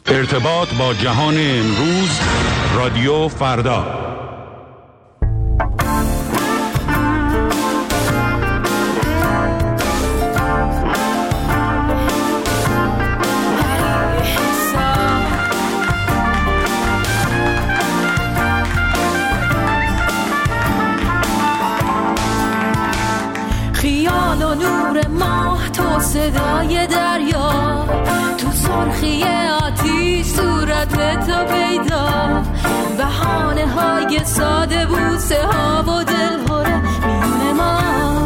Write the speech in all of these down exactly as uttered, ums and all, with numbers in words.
ارتباط با جهان امروز، رادیو فردا. خیال و نور ماه، تو صدای دریا، تو سرخی آتیش صورت تو پیدا، بهانه های ساده بوسه ها و دل هره میونه ما.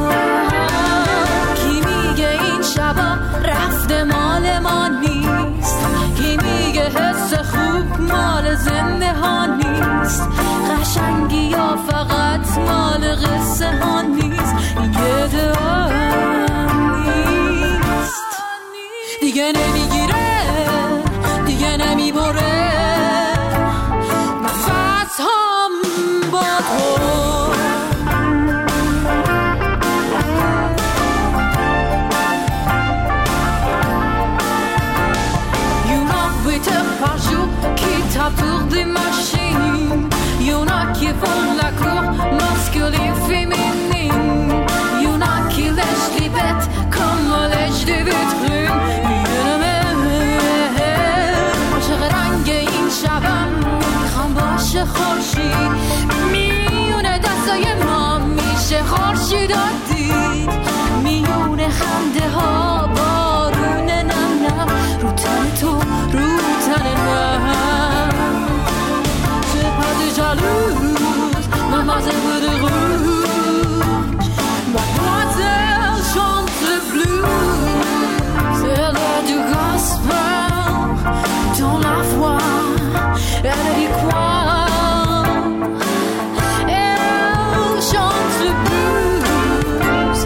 کی میگه این شبا رفته مال ما نیست، کی میگه حس خوب مال زنده ها نیست، قشنگی یا فقط مال قصه ها نیست، یه دام نیست دیگه، نمیگیره دیگه نمیبره نفس هم با تو. Qui tape pour des machines, y'en a qui font la cour masculine féminine, y'en a qui lèchent les bêtes comme on lèche des vitrines. عاشق رنگ این شبم میخوام باشه خورشید، میونه دستای ما میشه خورشید دید، میونه خنده ها بارون نم نم رو تن تو رو تن من. C'est pas déjà jalouse, mademoiselle de rouge, mademoiselle chante le blues, c'est l'heure du gospel dans la voix, elle dit quoi? Elle chante le blues.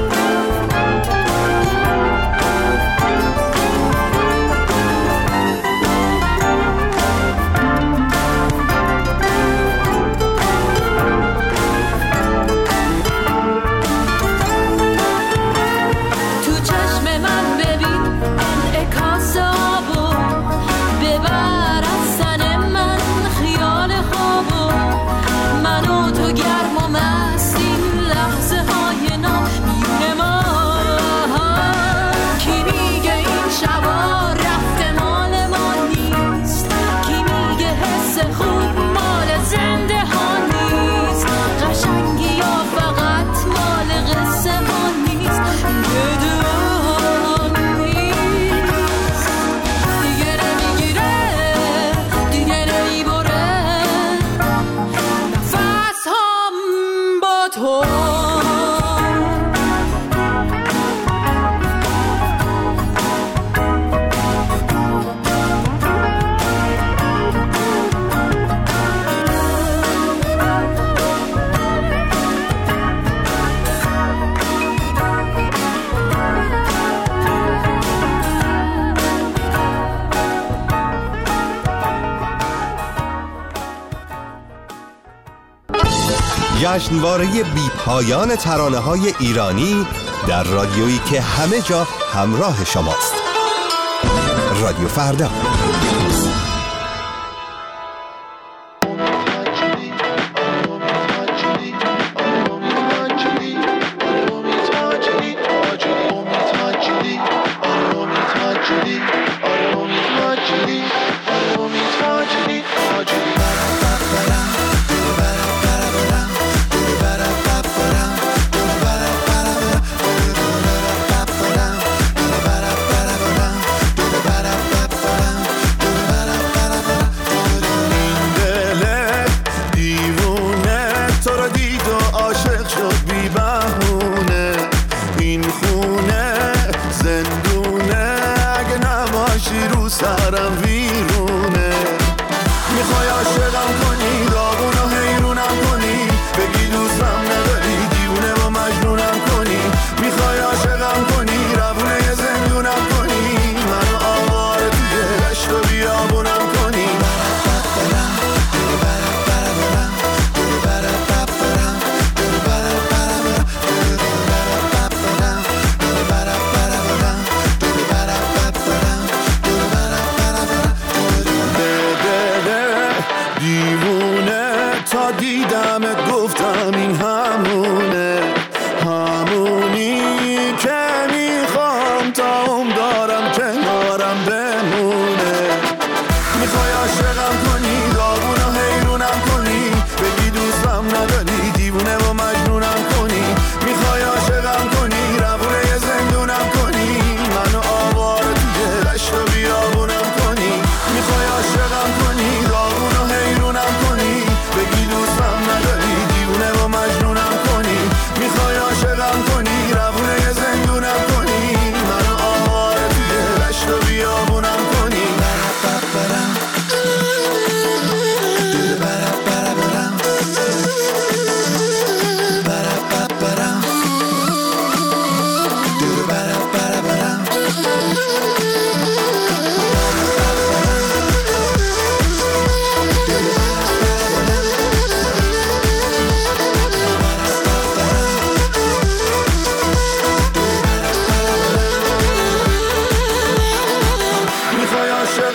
جشنواره بی پایان ترانه‌های ایرانی در رادیویی که همه جا همراه شماست. رادیو فردا.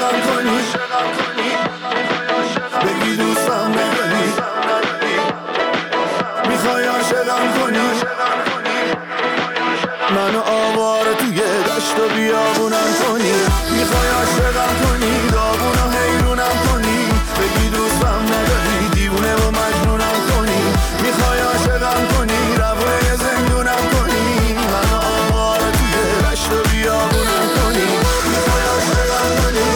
عاشقم کنی، بگی دوستم نداری، میخوای عاشقم کنی، منو آواره توی دشت و بیابونم کنی، میخوای عاشقم کنی، داغون و حیرونم کنی، بگی دوستم نداری، دیوونه و مجنونم کنی، میخوای عاشقم کنی، روونه زندونم کنی، منو آواره توی دشت و بیابونم کنی، میخوای عاشقم کنی،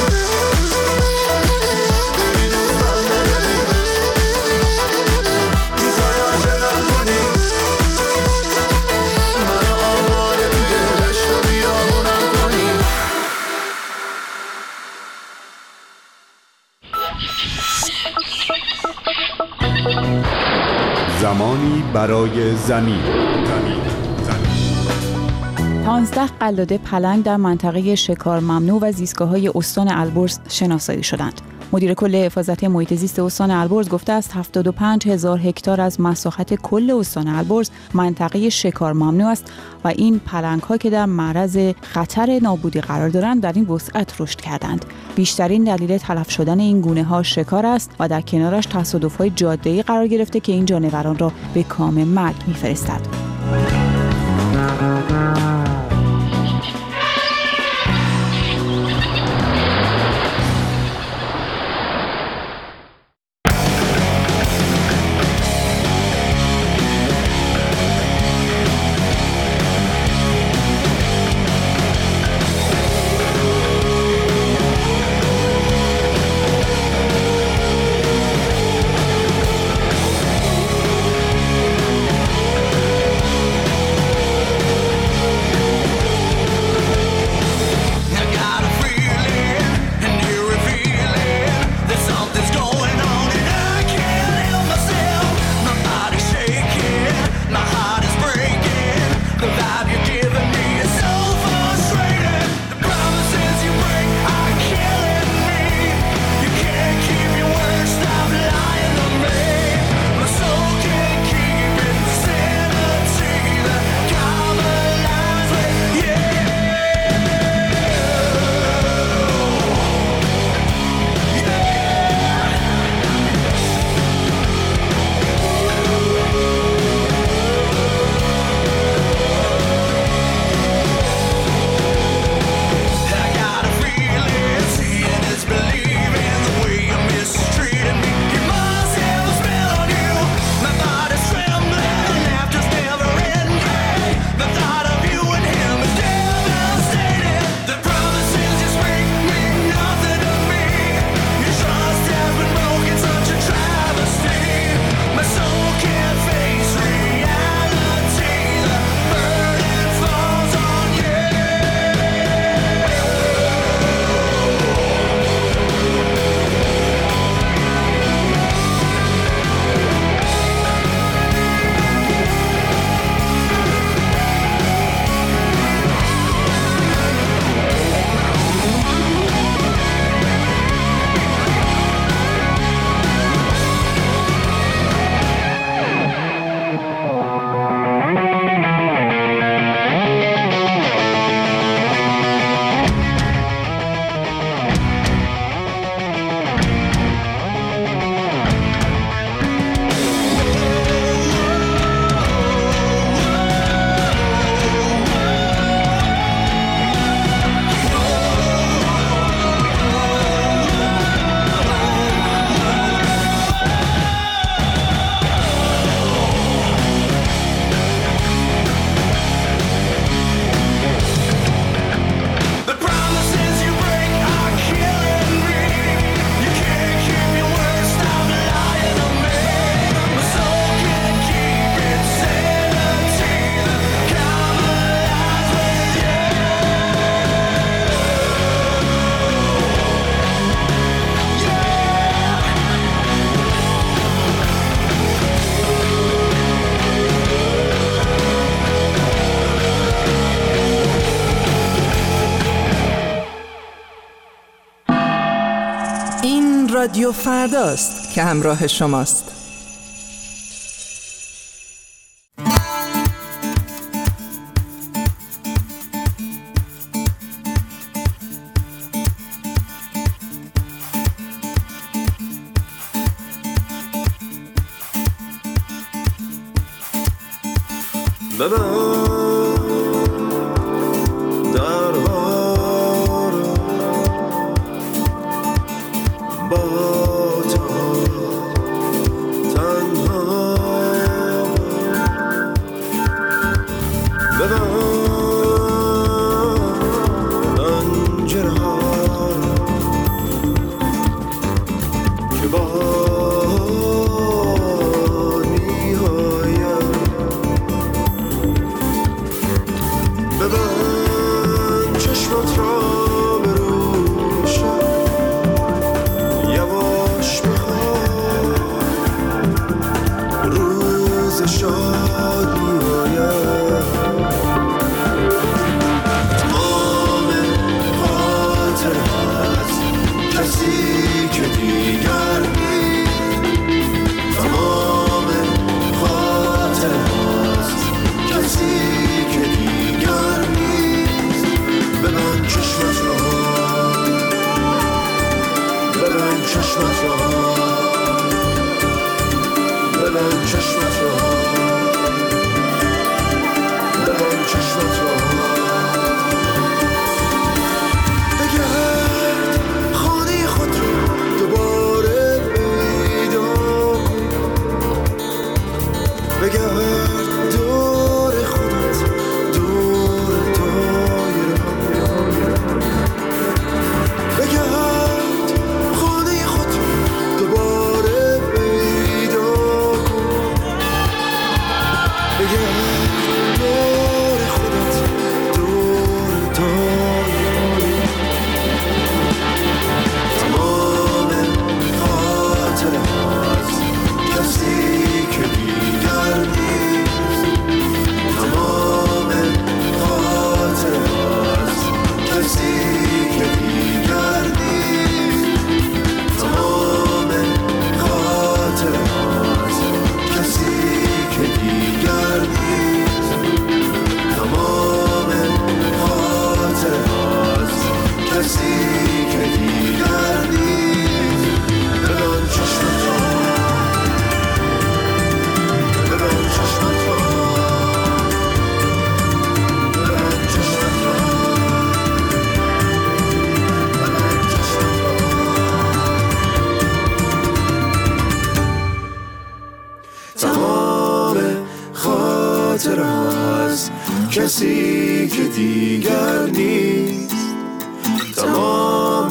بگی دوستم نداری، میخوای عاشقم کنی، منو آواره توی دشت و بیابونم کنی. زمانی برای زمین. پانزده قلاده پلنگ در منطقه شکار ممنوع و زیستگاه‌های استان البرز شناسایی شدند. مدیر کل حفاظت محیط زیست استان البرز گفته است هفتاد و پنج هزار هکتار از مساحت کل استان البرز منطقه شکار ممنوع است و این پلنگ‌ها که در معرض خطر نابودی قرار دارند در این وسعت رشد کردند. بیشترین دلیل تلف شدن این گونه‌ها شکار است و در کنارش تصادف‌های جاده‌ای قرار گرفته که این جانوران را به کام مرگ می‌فرستد. رادیو فرداست که همراه شماست. کسی که دیگر نیست، تمام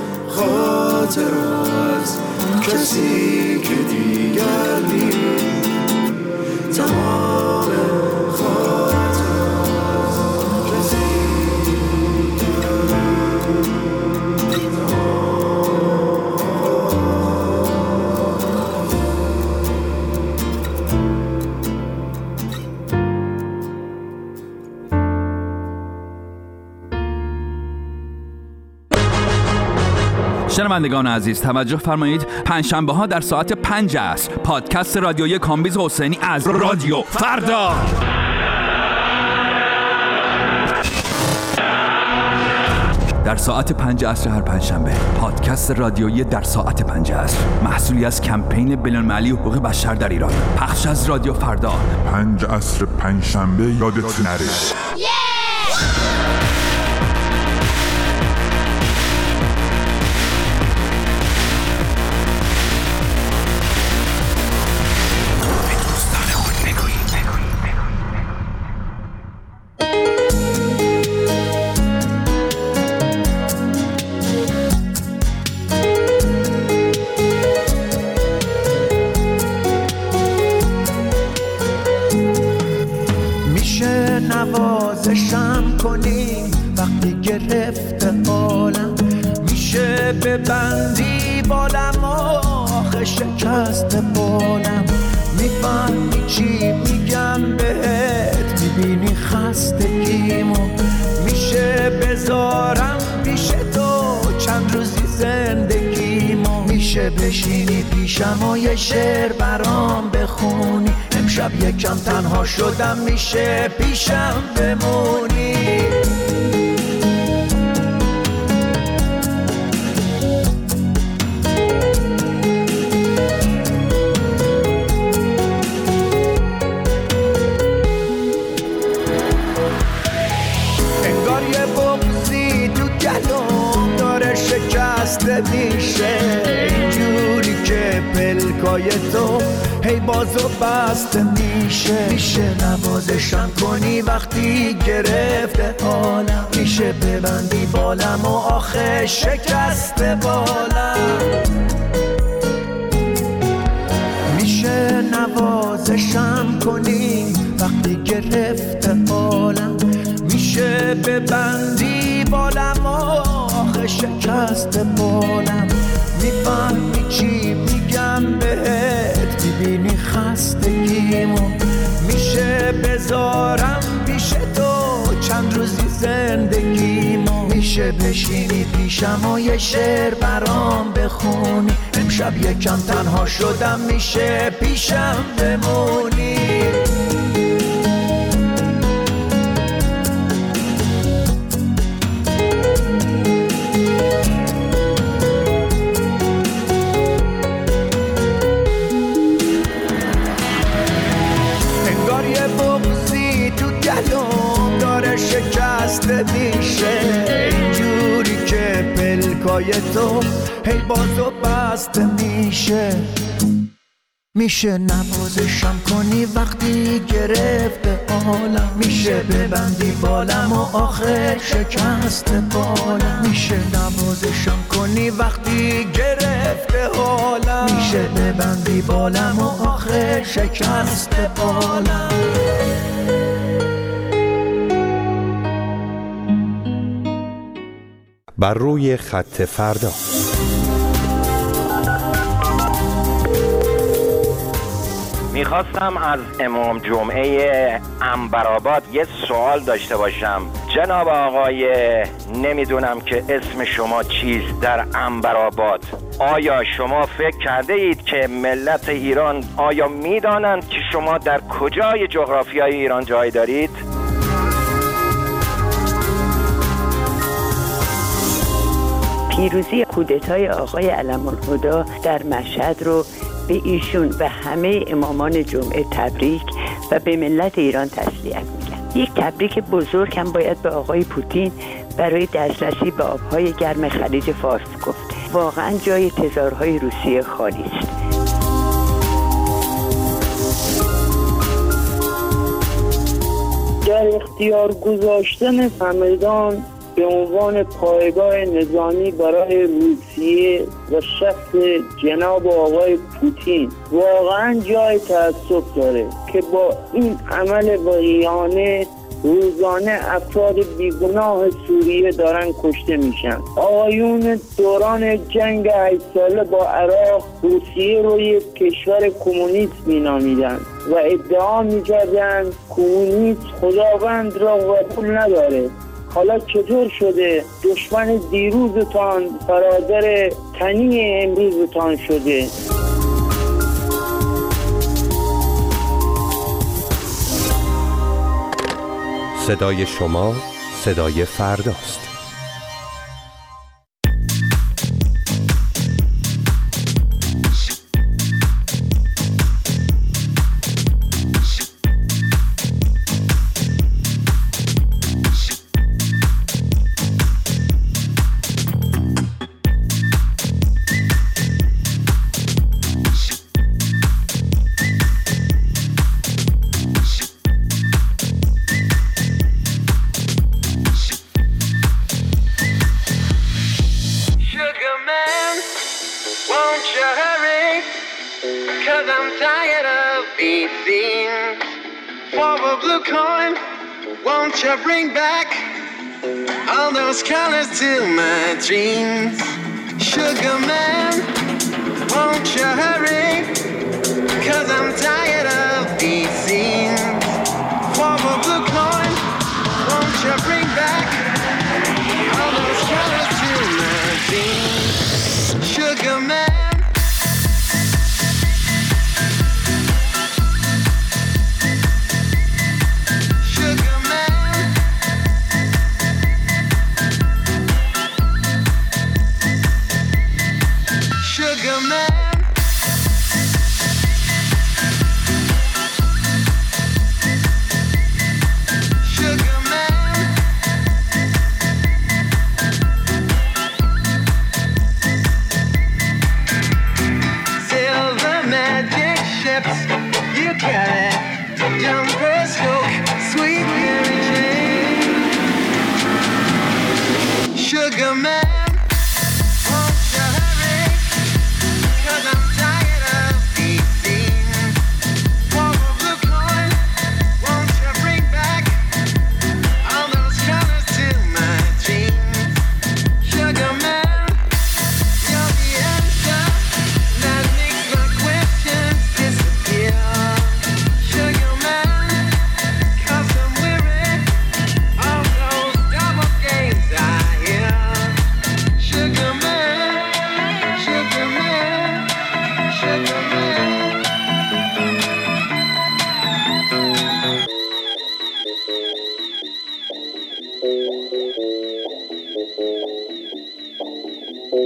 خاطر از کسی که دیگر نیست، تمام خاطر از کسی شنوندگان عزیز توجه فرمایید، پنجشنبه ها در ساعت پنج عصر پادکست رادیویی کامبیز حسینی از رادیو فردا. در ساعت پنج عصر هر پنجشنبه پادکست رادیویی در ساعت پنج عصر، محصولی از کمپین بین‌المللی حقوق بشر در ایران، پخش از رادیو فردا. پنج عصر پنجشنبه یادت نره. نوازشم کنی وقتی گرفته حالم، میشه ببندی بالم آخه شکست بالم، میفهمی چی میگم بهت، میبینی خستگیمو، میشه بذارم پیش تو چند روزی زندگیمو، میشه بشینی پیشم و یه شعر برام بخونی، امشب یکم تنها شدم میشه پیشم بمونی. شکسته میشه، اینجوری که پلکای تو هی باز و بسته میشه. میشه نوازشم کنی وقتی گرفته حالم، میشه ببندی بالم و آخه شکسته بالم. میشه نوازشم کنی وقتی گرفته حالم، میشه ببندی بالم و آخه شکسته بالم. میفهمی چی میگم بهت، میبینی خستگیمو، میشه بذارم پیش تو چند روزی زندگیمو. میشه بشینی پیشم و یه شعر برام بخونی، امشب یکم تنها شدم میشه پیشم بمونی. شکسته میشه، اینجوری که پلکای تو هی باز و بسته میشه. میشه نوازشم کنی وقتی گرفته حالم، میشه ببندی بالم و آخه شکسته بالم. میشه نوازشم کنی وقتی گرفته حالم، میشه ببندی بالم و آخه شکسته بالم. بر روی خط فردا. میخواستم از امام جمعه عنبرآباد یه سوال داشته باشم. جناب آقای نمیدونم که اسم شما چیست در عنبرآباد، آیا شما فکر کرده اید که ملت ایران آیا میدانند که شما در کجای جغرافیای ایران جای دارید؟ پیروزی کودتای آقای علم‌الهدی در مشهد رو به ایشون و همه امامان جمعه تبریک و به ملت ایران تسلیت میگم. یک تبریک بزرگ هم باید به آقای پوتین برای دسترسی به آبهای گرم خلیج فارس گفت. واقعا جای تزارهای روسیه خالی است. در اختیار گذاشتن همدان به عنوان پایگاه نظامی برای روسیه و شخص جناب آقای پوتین واقعا جای تأسف داره که با این عمل واقعانه روزانه افراد بیگناه سوریه دارن کشته میشن. آقایون دوران جنگ هشت ساله با عراق روسیه رو یک کشور کمونیست مینامیدن و ادعا میکردن کمونیست خداوند را قبول نداره. حالا چطور شده دشمن دیروزتان برادر تنی امروزتان شده؟ صدای شما صدای فرداست. Bring back all those colors to my dreams. Sugar man, won't you hurry? Cause I'm tired of these scenes. For a blue coin, won't you bring back all those colors to my dreams? Sugar man.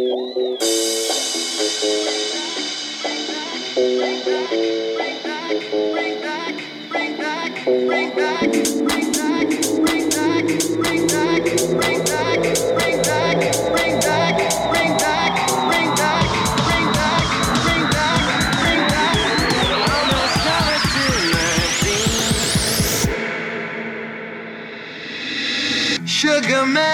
Sugar man.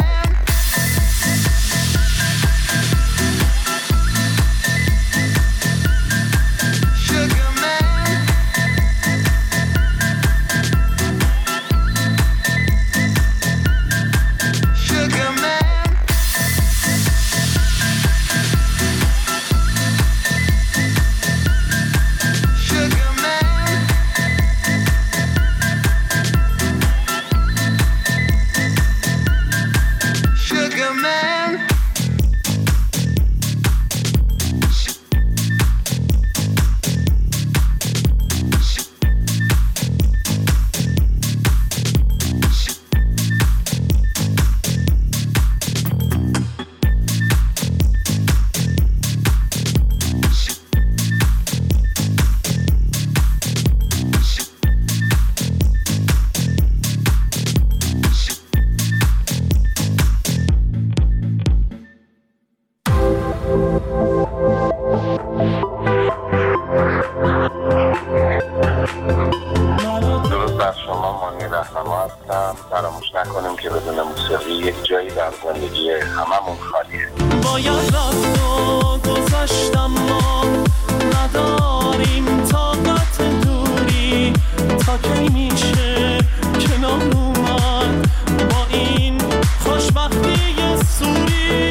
فراموش نکنیم که بدون موسیقی یک جایی در زندگی هممون خالیه. باید رفت و گذاشتم ما نداریم طاقت دوری تا کی میشه کنار اومد با این خوشبختی سوری.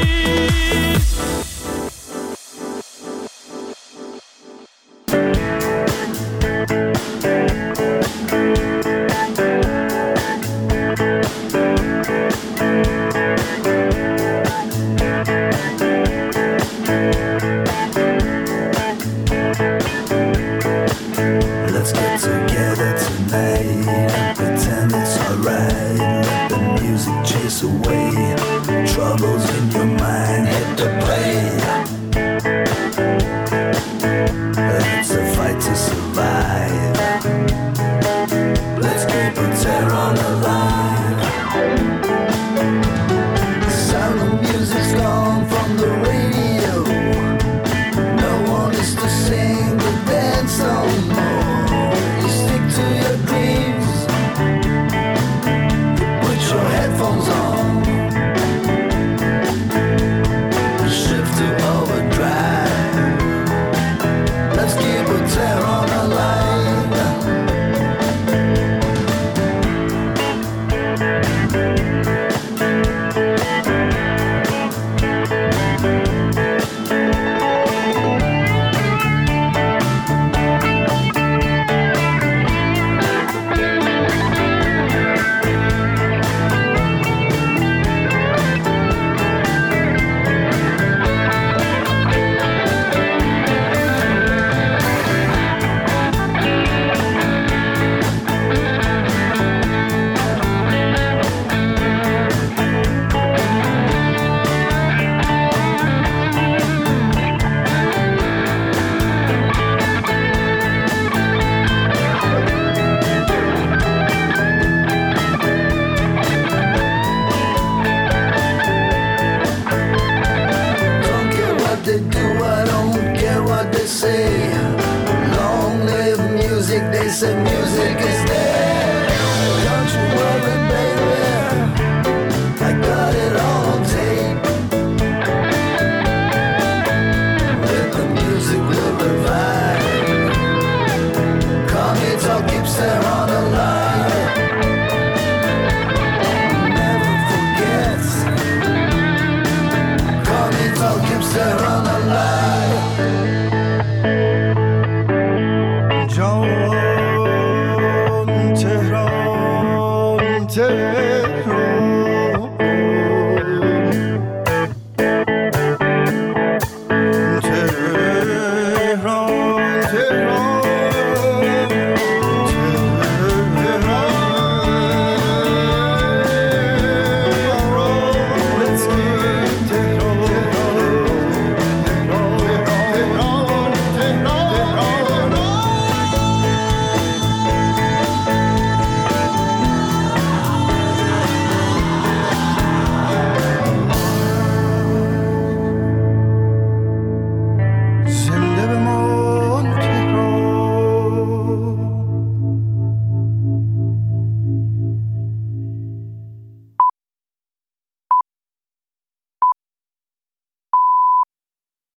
Away troubles in your mind, hit the play. It's a fight to survive. Let's keep a Tehran alive. The sound of music's gone from the radio. No one is to sing the dance no more. You stick to your dreams. You put your headphones on. Say long live music, they say.